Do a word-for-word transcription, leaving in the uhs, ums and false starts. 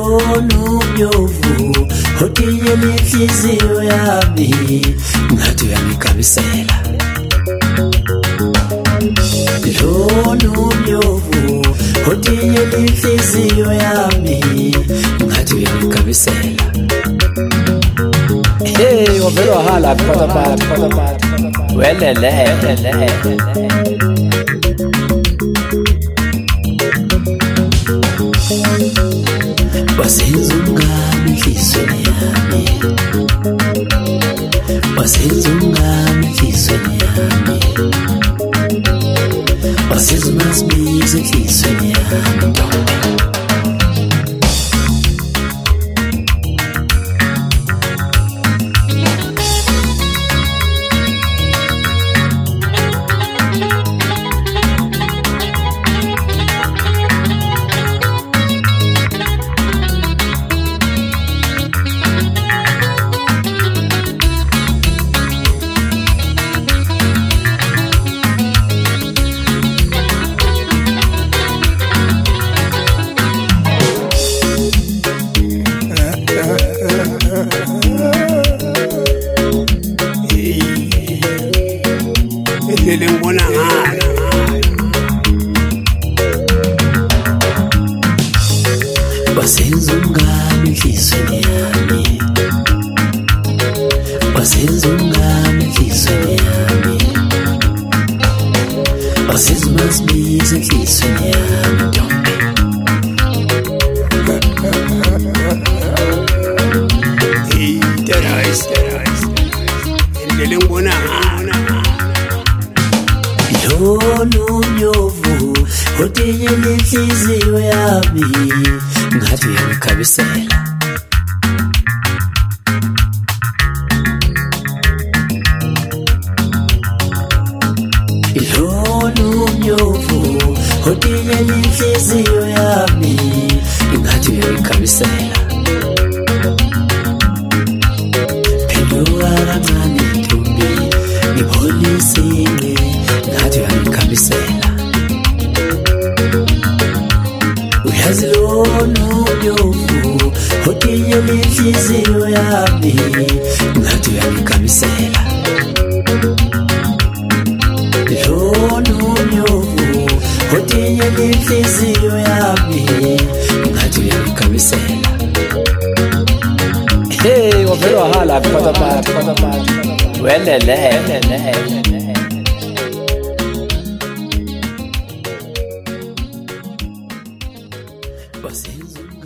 Lolu myovu hotiye inhliziyo yami ngathi uyangigabisela. Lolu myovu hotiye inhliziyo yami ngathi uyangigabisela. Hey, wavela wahala pata pata pata pata. Welele welele. Wasenza umngani enhlizweni yami, wasenza umngani enhlizweni yami, wasenza uMaSmith enhlizweni yami. Ngibona ngayo wasenza umngani enhlizweni yami, wasenza umngani enhlizweni yami, wasenza uMaSmith enhlizweni yami. Hey, that is that is ngibona ngayo Lolu myovu hotiye inhliziyo yami ngathi uyangigabisela. Lolu myovu hotiye inhliziyo yami ngathi uyangigabisela. Phenduka kancane ntombi ngibonise ngathi uyangigabisela. Uyazi lolu myovu hotiye inhliziyo yami ngathi uyangigabisela. Lolu myovu hotiye inhliziyo yami ngathi uyangigabisela. Hey, wavela wahala pata pata pata pata. Welele welele. Wasenza